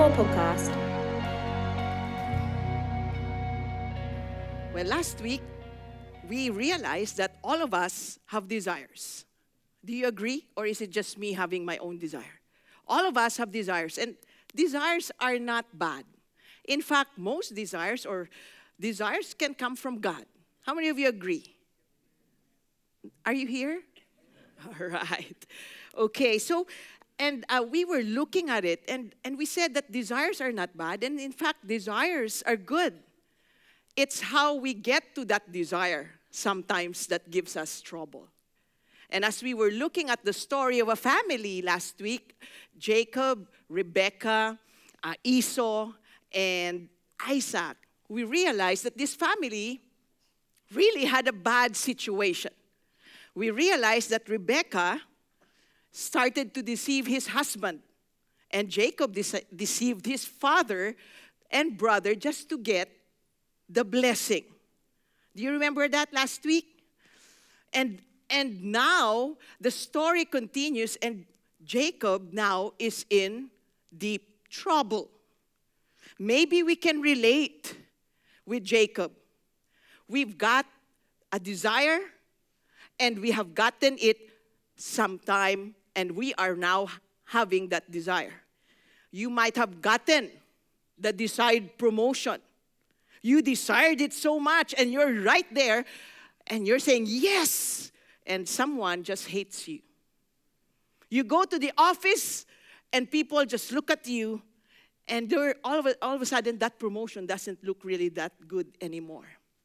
Grow Podcast. Well, last week, we realized that all of us have desires. Do you agree? Or is it just me having my own desire? All of us have desires, and desires are not bad. In fact, most desires can come from God. How many of you agree? Are you here? All right. Okay, so, we were looking at it, and we said that desires are not bad, and in fact, desires are good. It's how we get to that desire sometimes that gives us trouble. And as we were looking at the story of a family last week, Jacob, Rebekah, Esau, and Isaac, we realized that this family really had a bad situation. We realized that Rebekah started to deceive his husband, and Jacob deceived his father and brother just to get the blessing. Do you remember that last week? And now the story continues, and Jacob now is in deep trouble. Maybe we can relate with Jacob. We've got a desire, and we have gotten it sometime, and we are now having that desire. You might have gotten the desired promotion. You desired it so much, and you're right there, and you're saying, yes, and someone just hates you. You go to the office, and people just look at you, and all of a sudden, that promotion doesn't look really that good anymore.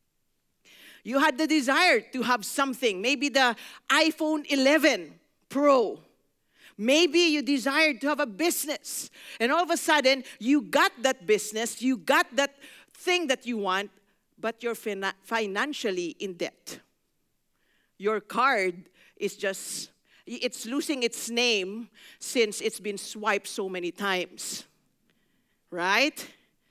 You had the desire to have something, maybe the iPhone 11 Pro. Maybe you desired to have a business, and all of a sudden, you got that business, you got that thing that you want, but you're financially in debt. Your card is it's losing its name since it's been swiped so many times. Right?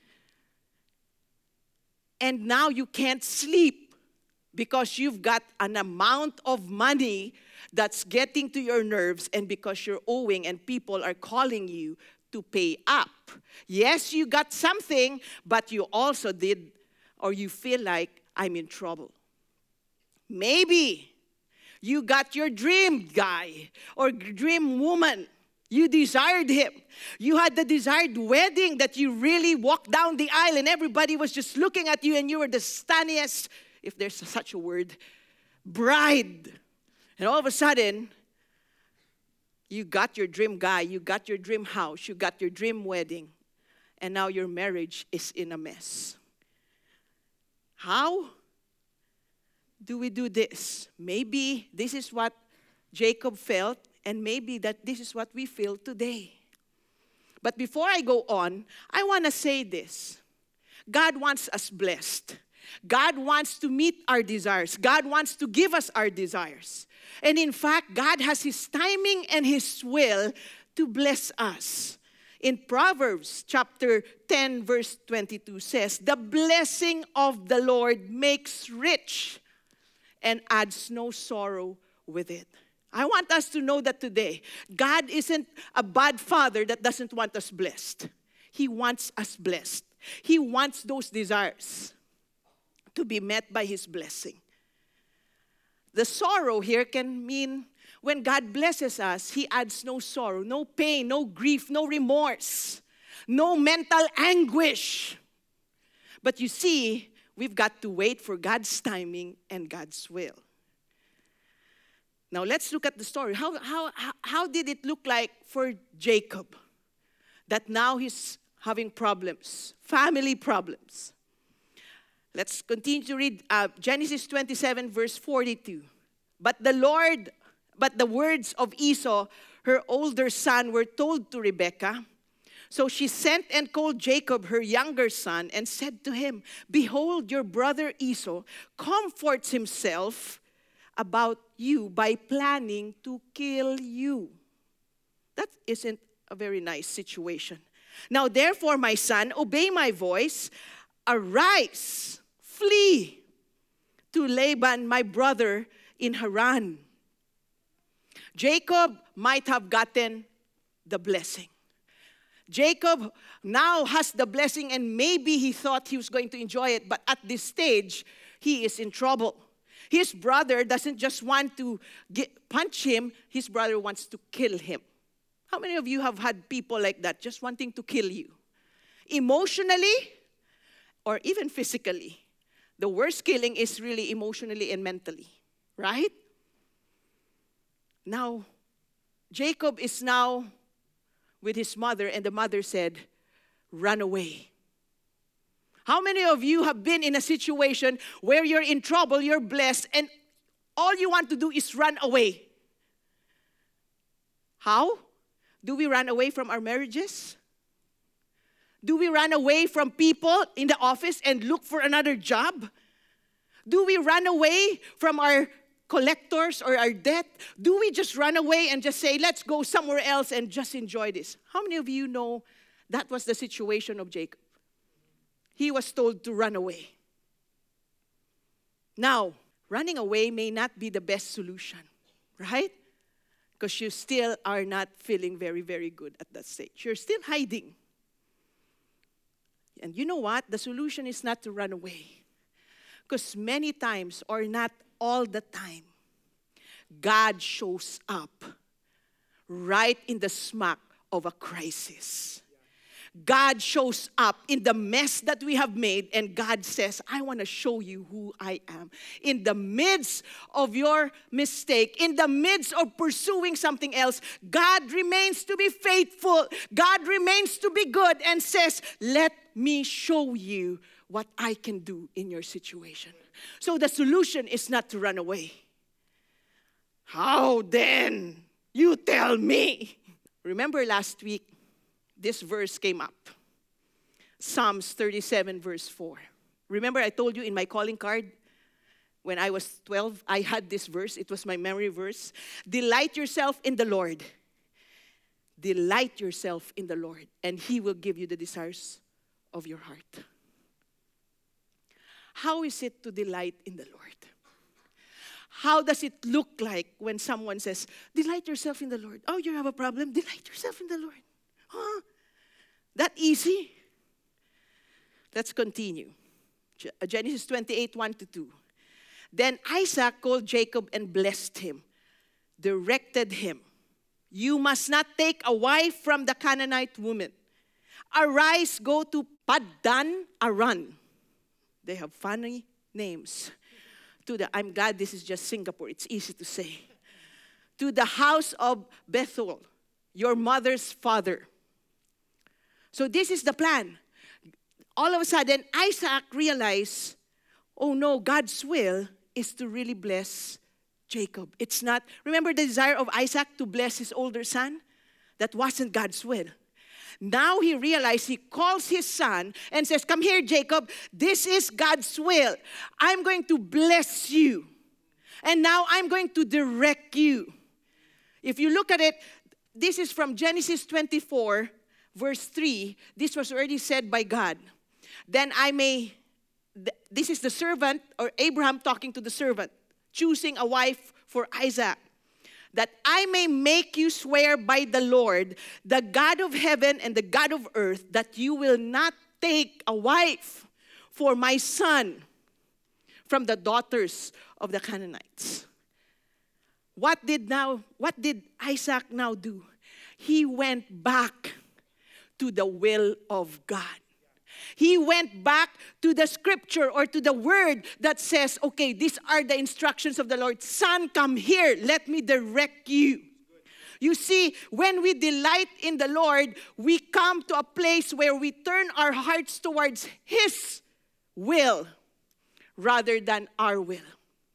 And now you can't sleep because you've got an amount of money that's getting to your nerves, and because you're owing and people are calling you to pay up. Yes, you got something, but you also did, or you feel like, I'm in trouble. Maybe you got your dream guy or dream woman. You desired him. You had the desired wedding that you really walked down the aisle and everybody was just looking at you, and you were the stunniest, if there's such a word, bride. And all of a sudden, you got your dream guy, you got your dream house, you got your dream wedding, and now your marriage is in a mess. How do we do this? Maybe this is what Jacob felt, and maybe that this is what we feel today. But before I go on, I want to say this. God wants us blessed. God wants to meet our desires. God wants to give us our desires. And in fact, God has His timing and His will to bless us. In Proverbs chapter 10, verse 22 says, the blessing of the Lord makes rich and adds no sorrow with it. I want us to know that today, God isn't a bad father that doesn't want us blessed. He wants us blessed. He wants those desires to be met by His blessing. The sorrow here can mean when God blesses us, He adds no sorrow, no pain, no grief, no remorse, no mental anguish. But you see, we've got to wait for God's timing and God's will. Now let's look at the story. How did it look like for Jacob? That now he's having problems, family problems. Let's continue to read Genesis 27, verse 42. But the words of Esau, her older son, were told to Rebekah. So she sent and called Jacob, her younger son, and said to him, behold, your brother Esau comforts himself about you by planning to kill you. That isn't a very nice situation. Now, therefore, my son, obey my voice. Arise, flee to Laban, my brother, in Haran. Jacob might have gotten the blessing. Jacob now has the blessing, and maybe he thought he was going to enjoy it, but at this stage, he is in trouble. His brother doesn't just want to punch him, his brother wants to kill him. How many of you have had people like that, just wanting to kill you? Emotionally or even physically. The worst killing is really emotionally and mentally, right? Now, Jacob is now with his mother, and the mother said, run away. How many of you have been in a situation where you're in trouble, you're blessed, and all you want to do is run away? How? Do we run away from our marriages? Do we run away from people in the office and look for another job? Do we run away from our collectors or our debt? Do we just run away and just say, let's go somewhere else and just enjoy this? How many of you know that was the situation of Jacob? He was told to run away. Now, running away may not be the best solution, right? Because you still are not feeling very, very good at that stage. You're still hiding. And you know what? The solution is not to run away. Because many times, or not all the time, God shows up right in the smack of a crisis. God shows up in the mess that we have made, and God says, I want to show you who I am. In the midst of your mistake, in the midst of pursuing something else, God remains to be faithful. God remains to be good and says, let me show you what I can do in your situation. So the solution is not to run away. How then? You tell me. Remember last week, this verse came up. Psalms 37 verse 4. Remember I told you in my calling card, when I was 12, I had this verse. It was my memory verse. Delight yourself in the Lord. Delight yourself in the Lord, and He will give you the desires of your heart. How is it to delight in the Lord? How does it look like when someone says, delight yourself in the Lord? Oh, you have a problem? Delight yourself in the Lord. Huh? That easy? Let's continue. Genesis 28, 1-2. Then Isaac called Jacob and blessed him, directed him. You must not take a wife from the Canaanite woman. Arise, go to Paddan Aram. They have funny names. I'm glad this is just Singapore. It's easy to say. To the house of Bethuel, your mother's father. So this is the plan. All of a sudden, Isaac realized, oh no, God's will is to really bless Jacob. It's not, remember the desire of Isaac to bless his older son? That wasn't God's will. Now he realized, he calls his son and says, come here, Jacob. This is God's will. I'm going to bless you. And now I'm going to direct you. If you look at it, this is from Genesis 24, verse 3. This was already said by God. Then this is the servant, or Abraham talking to the servant, choosing a wife for Isaac. That I may make you swear by the Lord, the God of heaven and the God of earth, that you will not take a wife for my son from the daughters of the Canaanites. What did Isaac now do? He went back to the will of God. He went back to the scripture or to the word that says, okay, these are the instructions of the Lord. Son, come here. Let me direct you. You see, when we delight in the Lord, we come to a place where we turn our hearts towards His will rather than our will.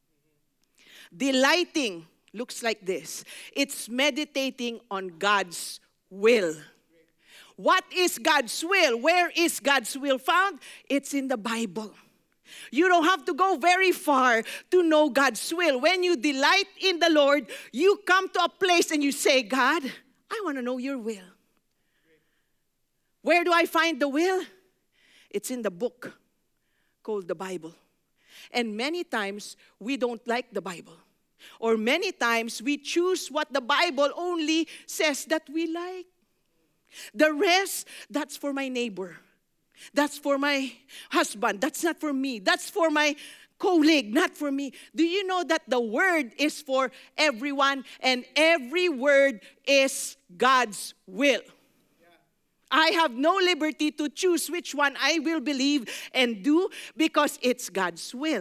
Delighting looks like this. It's meditating on God's will. What is God's will? Where is God's will found? It's in the Bible. You don't have to go very far to know God's will. When you delight in the Lord, you come to a place and you say, God, I want to know your will. Where do I find the will? It's in the book called the Bible. And many times, we don't like the Bible. Or many times, we choose what the Bible only says that we like. The rest, that's for my neighbor. That's for my husband. That's not for me. That's for my colleague, not for me. Do you know that the word is for everyone and every word is God's will? I have no liberty to choose which one I will believe and do because it's God's will.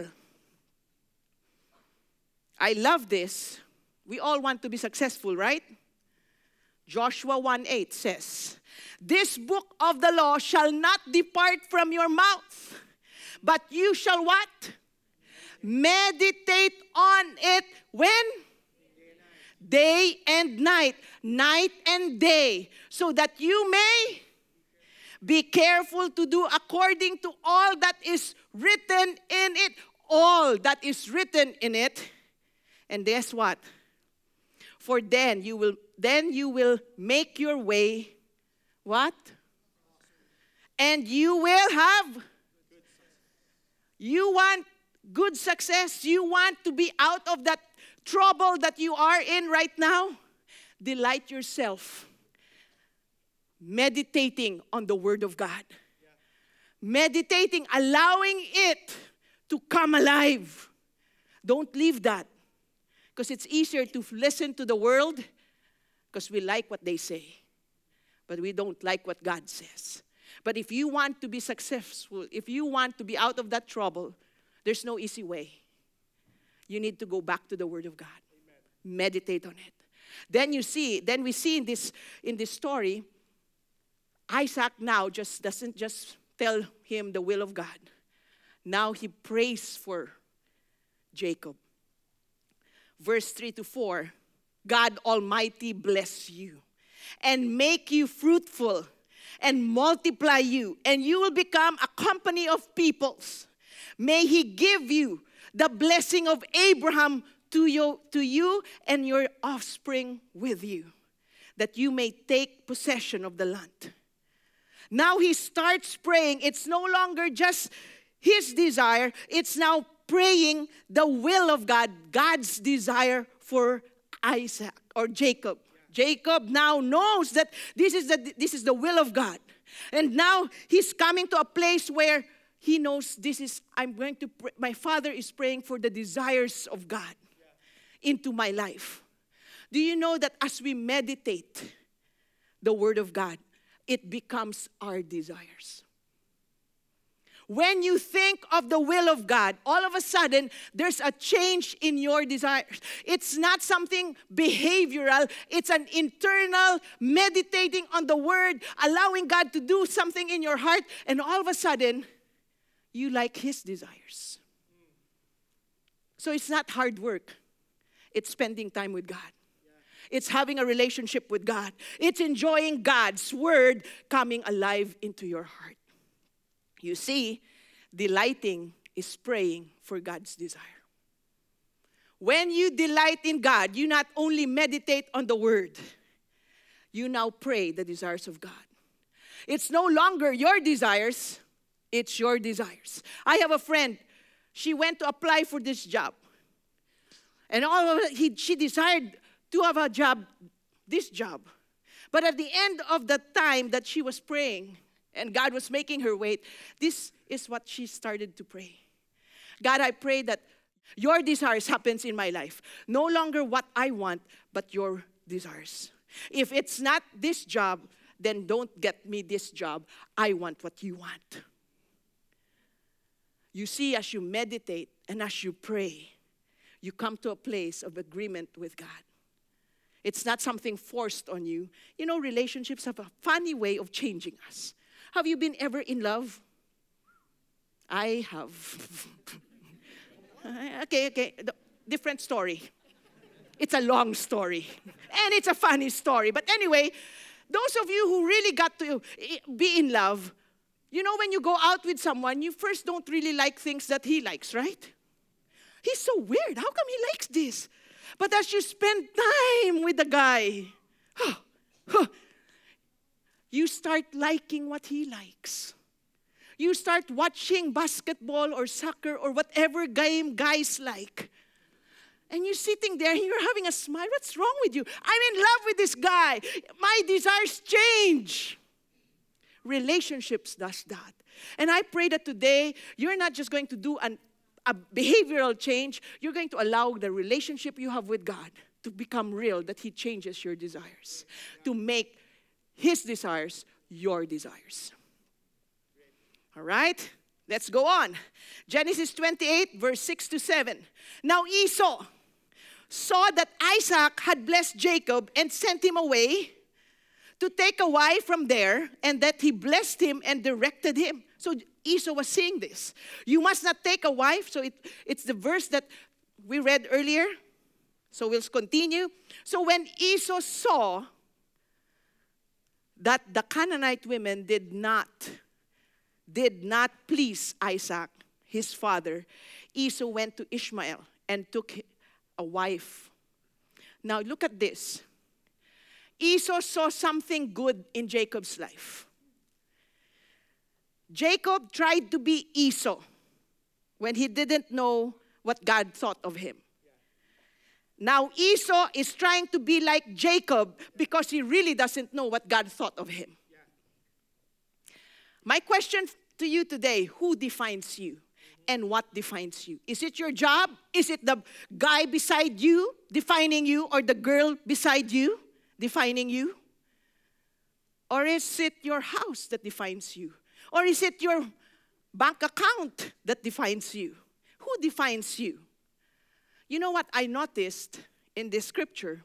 I love this. We all want to be successful, right? Joshua 1:8 says, "This book of the law shall not depart from your mouth, but you shall" what? "Meditate on it" when? Day and night, night and day, so that you may be careful to do according to all that is written in it. All that is written in it. And guess what? For then you will make your way, what? And you will have, you want good success, you want to be out of that trouble that you are in right now, delight yourself meditating on the Word of God. Meditating, allowing it to come alive. Don't leave that. Because it's easier to listen to the world because we like what they say. But we don't like what God says. But if you want to be successful, if you want to be out of that trouble, there's no easy way. You need to go back to the Word of God. Amen. Meditate on it. Then we see in this story, Isaac now doesn't just tell him the will of God. Now he prays for Jacob. Verse 3-4, God Almighty bless you and make you fruitful and multiply you, and you will become a company of peoples. May He give you the blessing of Abraham to you and your offspring with you, that you may take possession of the land. Now he starts praying. It's no longer just his desire. It's now praying the will of God, God's desire for Isaac or Jacob. Jacob now knows that this is the will of God. And now he's coming to a place where he knows my father is praying for the desires of God into my life. Do you know that as we meditate the Word of God, it becomes our desires? When you think of the will of God, all of a sudden, there's a change in your desires. It's not something behavioral. It's an internal meditating on the Word, allowing God to do something in your heart, and all of a sudden, you like His desires. So it's not hard work. It's spending time with God. It's having a relationship with God. It's enjoying God's Word coming alive into your heart. You see, delighting is praying for God's desire. When you delight in God, you not only meditate on the Word, you now pray the desires of God. It's no longer your desires, it's your desires. I have a friend, she went to apply for this job. And she desired to have a job, this job. But at the end of the time that she was praying, and God was making her wait, this is what she started to pray. God, I pray that your desires happens in my life. No longer what I want, but your desires. If it's not this job, then don't get me this job. I want what you want. You see, as you meditate and as you pray, you come to a place of agreement with God. It's not something forced on you. You know, relationships have a funny way of changing us. Have you been ever in love? I have. Okay. Different story. It's a long story. And it's a funny story. But anyway, those of you who really got to be in love, you know, when you go out with someone, you first don't really like things that he likes, right? He's so weird. How come he likes this? But as you spend time with the guy, you start liking what he likes. You start watching basketball or soccer or whatever game guys like. And you're sitting there and you're having a smile. What's wrong with you? I'm in love with this guy. My desires change. Relationships does that. And I pray that today, you're not just going to do a behavioral change. You're going to allow the relationship you have with God to become real, that He changes your desires, to make His desires your desires. All right? Let's go on. Genesis 28, verse 6 to 7. Now Esau saw that Isaac had blessed Jacob and sent him away to take a wife from there, and that he blessed him and directed him. So Esau was saying this. You must not take a wife. So it's the verse that we read earlier. So we'll continue. So when Esau saw that the Canaanite women did not please Isaac, his father, Esau went to Ishmael and took a wife. Now look at this. Esau saw something good in Jacob's life. Jacob tried to be Esau when he didn't know what God thought of him. Now Esau is trying to be like Jacob because he really doesn't know what God thought of him. My question to you today, who defines you and what defines you? Is it your job? Is it the guy beside you defining you, or the girl beside you defining you? Or is it your house that defines you? Or is it your bank account that defines you? Who defines you? You know what I noticed in this scripture?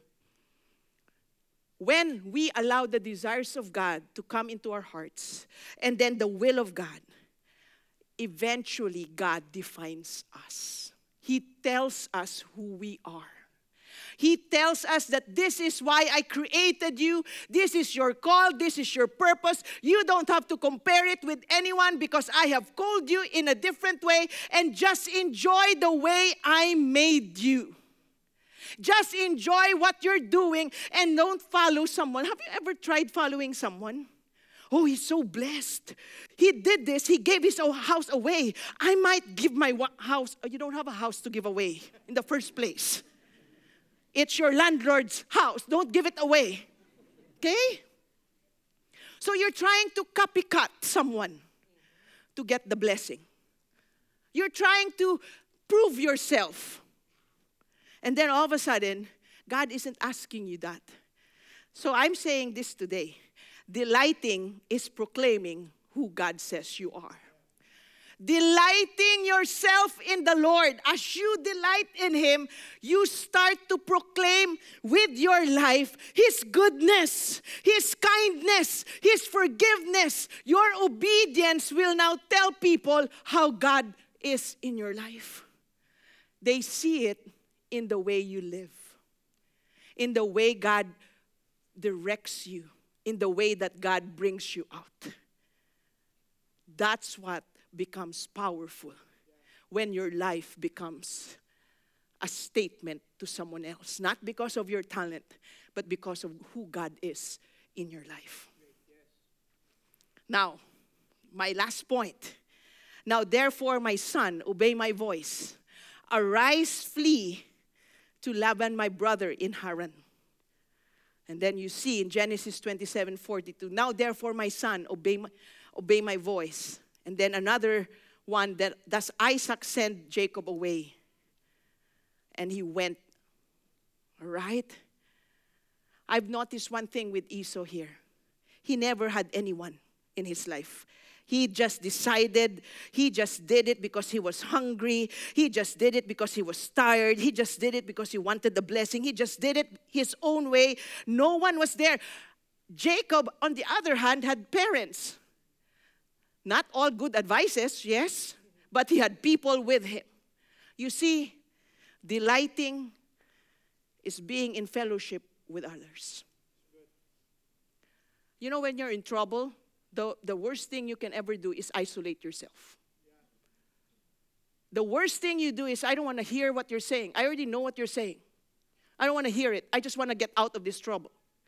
When we allow the desires of God to come into our hearts, and then the will of God, eventually God defines us. He tells us who we are. He tells us that this is why I created you. This is your call. This is your purpose. You don't have to compare it with anyone because I have called you in a different way, and just enjoy the way I made you. Just enjoy what you're doing and don't follow someone. Have you ever tried following someone? Oh, he's so blessed. He did this. He gave his own house away. I might give my house. You don't have a house to give away in the first place. It's your landlord's house. Don't give it away. Okay? So you're trying to copycat someone to get the blessing. You're trying to prove yourself. And then all of a sudden, God isn't asking you that. So I'm saying this today. Delighting is proclaiming who God says you are. Delighting yourself in the Lord. As you delight in Him, you start to proclaim with your life His goodness, His kindness, His forgiveness. Your obedience will now tell people how God is in your life. They see it in the way you live, in the way God directs you, in the way that God brings you out. That's what becomes powerful when your life becomes a statement to someone else. Not because of your talent, but because of who God is in your life. Now, my last point. Now, therefore, my son, obey my voice. Arise, flee to Laban, my brother, in Haran. And then you see in Genesis 27:42, now therefore, my son, obey my voice. And then another one, that does Isaac send Jacob away? And he went. All right? I've noticed one thing with Esau here. He never had anyone in his life. He just decided. He just did it because he was hungry. He just did it because he was tired. He just did it because he wanted the blessing. He just did it his own way. No one was there. Jacob, on the other hand, had parents. Not all good advices, yes, but he had people with him. You see, delighting is being in fellowship with others. You know, when you're in trouble, the worst thing you can ever do is isolate yourself. The worst thing you do is, I don't want to hear what you're saying. I already know what you're saying. I don't want to hear it. I just want to get out of this trouble.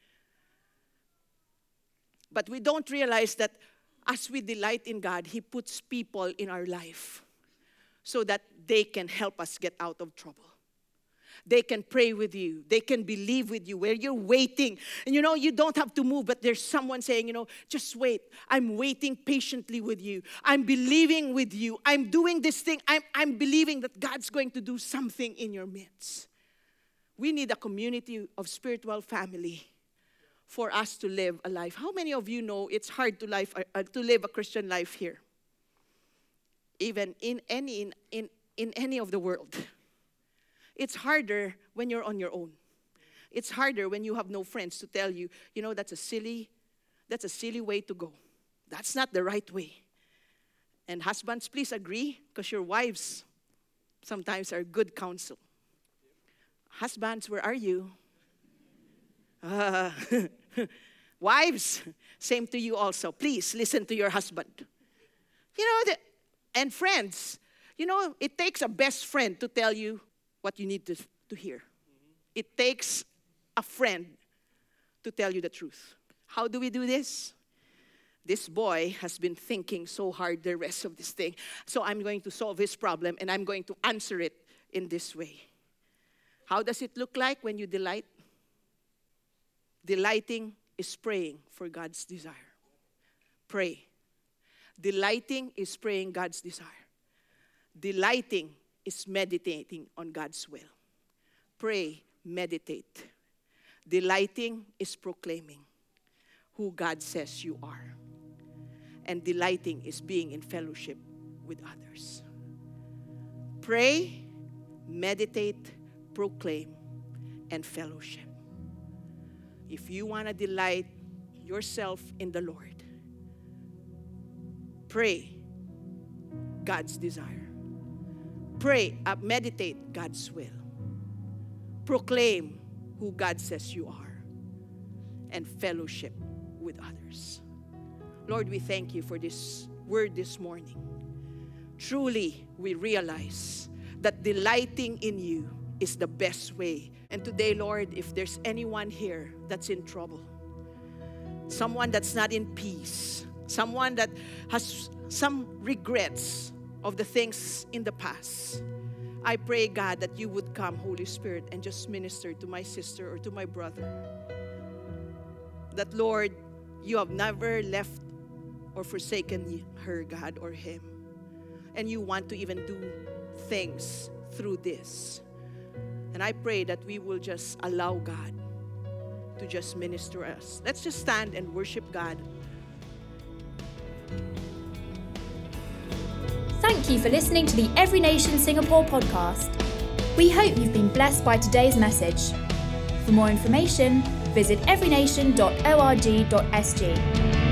But we don't realize that as we delight in God, He puts people in our life so that they can help us get out of trouble. They can pray with you. They can believe with you where you're waiting. And you don't have to move, but there's someone saying, just wait. I'm waiting patiently with you. I'm believing with you. I'm doing this thing. I'm believing that God's going to do something in your midst. We need a community of spiritual family for us to live a life. How many of you know it's hard to live a Christian life here? Even in any of the world. It's harder when you're on your own. It's harder when you have no friends to tell you, that's a silly way to go. That's not the right way. And husbands, please agree, because your wives sometimes are good counsel. Husbands, where are you? Wives, same to you also. Please listen to your husband. And friends, it takes a best friend to tell you what you need to hear. It takes a friend to tell you the truth. How do we do this? This boy has been thinking so hard the rest of this thing. So I'm going to solve his problem, and I'm going to answer it in this way. How does it look like when you delight? Delighting is praying for God's desire. Pray. Delighting is praying God's desire. Delighting is meditating on God's will. Pray, meditate. Delighting is proclaiming who God says you are. And delighting is being in fellowship with others. Pray, meditate, proclaim, and fellowship. If you want to delight yourself in the Lord, pray God's desire. Pray, meditate God's will. Proclaim who God says you are. And fellowship with others. Lord, we thank you for this word this morning. Truly, we realize that delighting in you is the best way. And today, Lord, if there's anyone here that's in trouble, someone that's not in peace, someone that has some regrets of the things in the past, I pray, God, that you would come, Holy Spirit, and just minister to my sister or to my brother. That, Lord, you have never left or forsaken her, God, or him. And you want to even do things through this. And I pray that we will just allow God to just minister us. Let's just stand and worship God. Thank you for listening to the Every Nation Singapore podcast. We hope you've been blessed by today's message. For more information, visit everynation.org.sg.